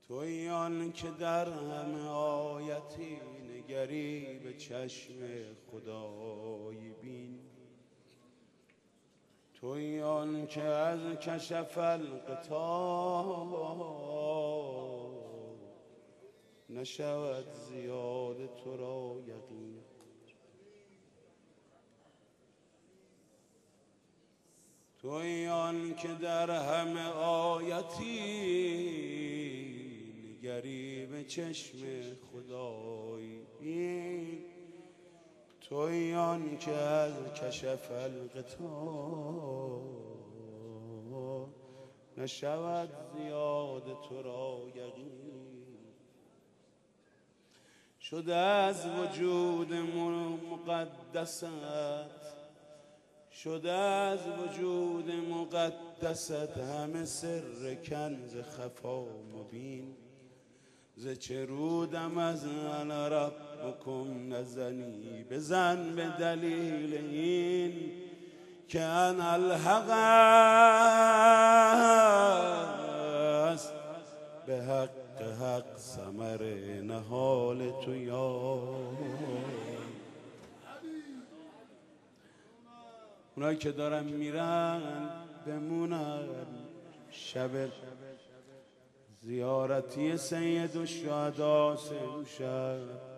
تویی آن که در همه آیتی نگری به چشم خدای بین. تویی آن که از کشف الغطا نشود زیاد تو را یقین. تویی آن که در همه آیتی نگری به چشم خدای بین. تویی آن که از کشف الغطا نشود زیاد تو را یقین. شده از وجود مقدست، شده از وجود مقدست همه سر کنز خفا مبین. ز چه رودم از انا ربکم نزنی، بزن به دلیل این که انا الحق است، به حق حق ثمر نهال تو یار. اونایی که دارن میرن بمونن شب زیارتی سید الشهدا امشب.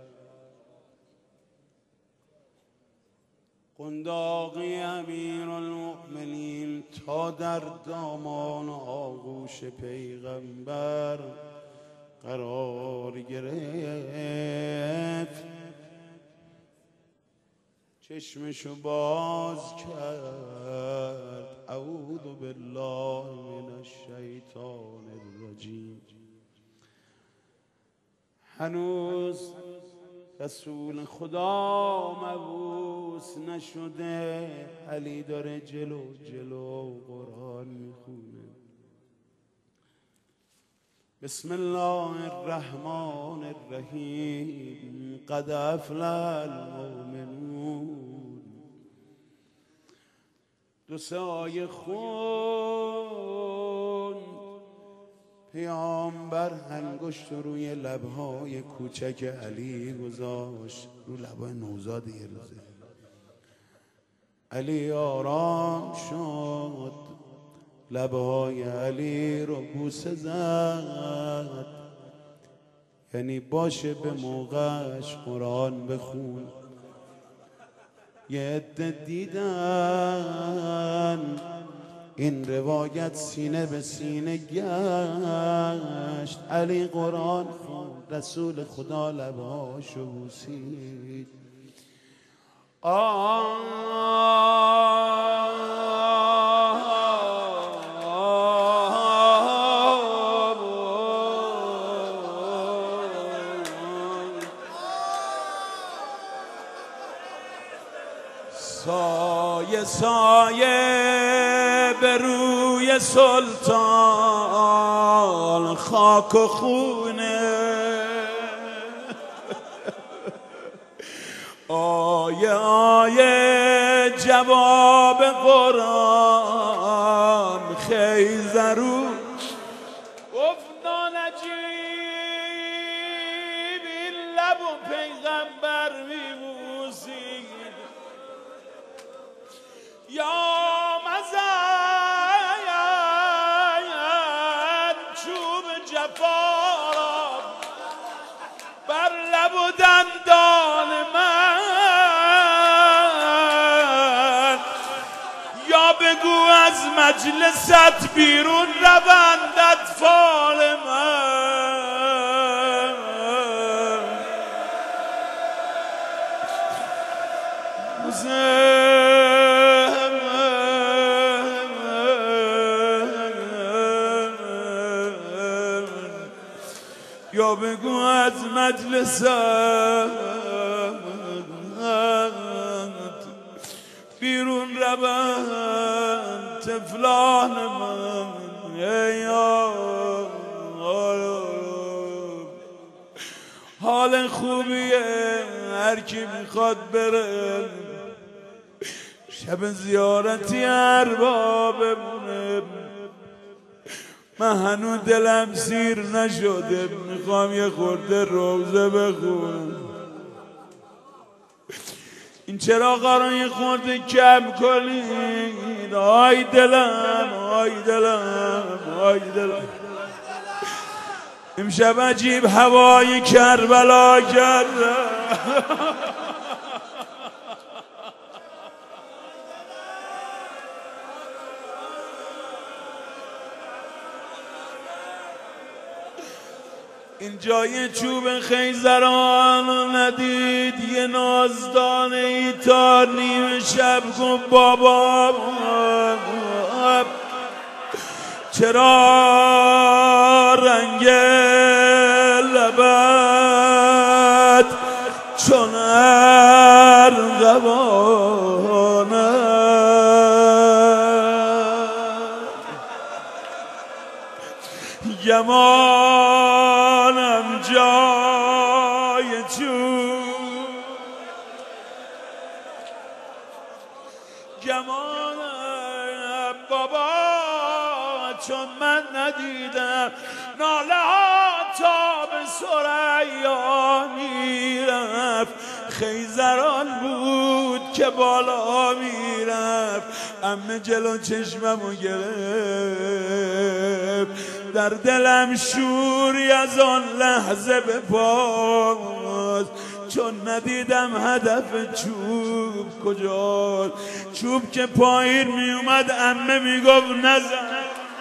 قنداقی امیر المؤمنین تا در دامان آغوش پیغمبر قرار گرفت، چشمشو باز کرد. اعوذ بالله من الشیطان الرجیم. هنوز رسول خدا مبعوث نشده، علی داره جلو جلو قرآن میخونه. بسم الله الرحمن الرحیم. قد افلح المؤمنون. دو سه آیه خون پیامبر انگشت روی لبهای کوچک علی گذاشت، رو لبهای نوزاد یه روزه. علی آرام شد، لبهای علی رو بوسه زد، یعنی باشه به موقعش قرآن بخون. یه عده دیدن این روایت سینه به سینه گشت. علی قرآن خوند، رسول خدا لبهاشو بوسید. سایه سایه به روی سلطان خاک و خونه. آیه آیه جواب قرآن خیزرو گفت نانجیب. این لب و پیغمبر میبوسید. یا مزن چوب جفا را بر لب و دندان من، یا بگو از مجلست بیرون روند اطفال من. یا بگو از مجلس بیرون روند طفلان من. حال خوبیه هر کی میخواد بره شب زیارتی ارباب بمونه. من هنوز دلم سیر نشده، میخوام یه خورده روزه بخونم. این چراغا رو یه خورده کم کنید. آی دلم، آی دلم، آی دلم. امشب عجیب هوای کربلا کرده. این جای چوب خیزران ندید، یه نازدانه ای تا نیم شب گفت بابا چرا رنگ لبت چون ارغوانه، گمانم جای چوب، گمانم بابا چون من ندیدم ناله ها تا به ثریا میرفت. خیزران بود که بالا میرفت. عمه جلو چشممو گرفت، در دلم شوری از آن لحظه به پاس، چون ندیدم هدف چوب کجاست. چوب که پایین می اومد عمه میگفت نزن.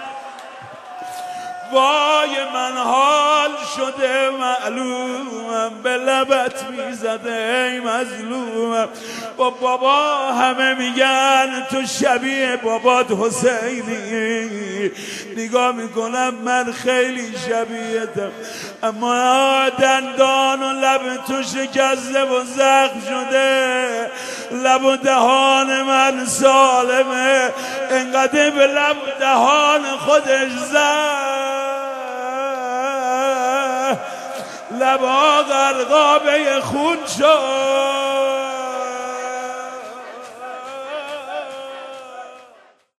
وای من حال شده معلومم، به لبت میزده ای مظلومم. با بابا همه میگن تو شبیه بابات حسینی، نگاه میکنم من خیلی شبیهتم، اما دندان و لب تو شکسته و زخم شده. لب و دهان من سالمه، انقدر به لب و دهان خودش زد، لبا غرقابه خون شد.